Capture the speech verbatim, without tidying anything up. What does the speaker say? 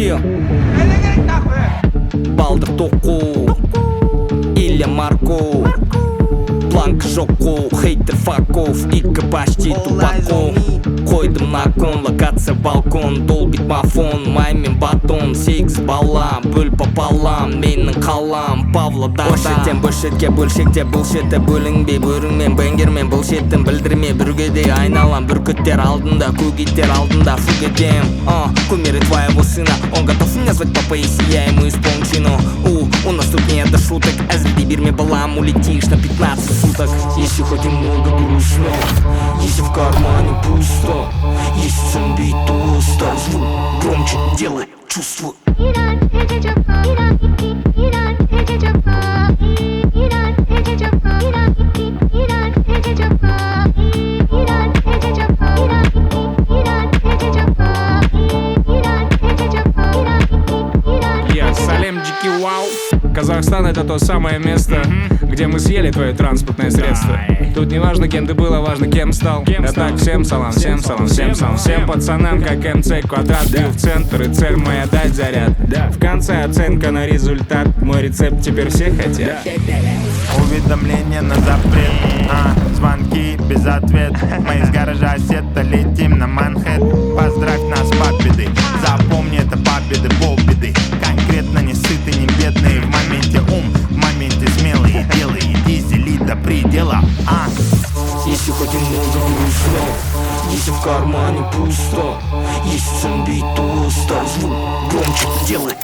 Yeah. Балдыр тоқу Илья Марко Планка жоқу Хейтер факов Икі почти тупако Қойдым на кон Локация балкон Долбит мафон Маймен батон Сегіз бала Бөл пополам Менің қалам Павлодарда Бөлшеттен бөлшетке бөлшекте Бұлшетті бөлінбей Бөріңмен бәңгермен Бұлшеттін білдірме Бүргеде айналам Бүркіттер алдында Көгиттер алдында Фугедем uh, Кумиры твоего сына Он готов меня звать папа Если я ему исполню чину У, у нас тут нет до шуток Әзілдей берме балам Улетишь на пятнадцать суток Если хоть немного грустно Если в кармане пусто Если цимбит пусто Звук громче делай чувствую Салем Дикий Вау. Казахстан — это то самое место, mm-hmm. где мы съели твое транспортное средство. Да. Тут не важно, кем ты был, а важно, кем стал. Кем да стал? Так, всем салам, всем салам, всем салам. Всем пацанам, как эм цэ квадрат, бил в центр, и цель моя дать заряд. Да. В конце оценка на результат. Мой рецепт теперь все хотят. Уведомление на запрет, а, звонки без ответ. Мы из гаража сета летим на Манхэттен. Поздравь нас победой, запомни это победы, полбеды. Конкретно не сыты, не бедные. В моменте ум, в моменте смелые. Делай, дизели до предела, а. Если хоть немного грустно Если в кармане пусто Если цимбит пусто Звук громче делай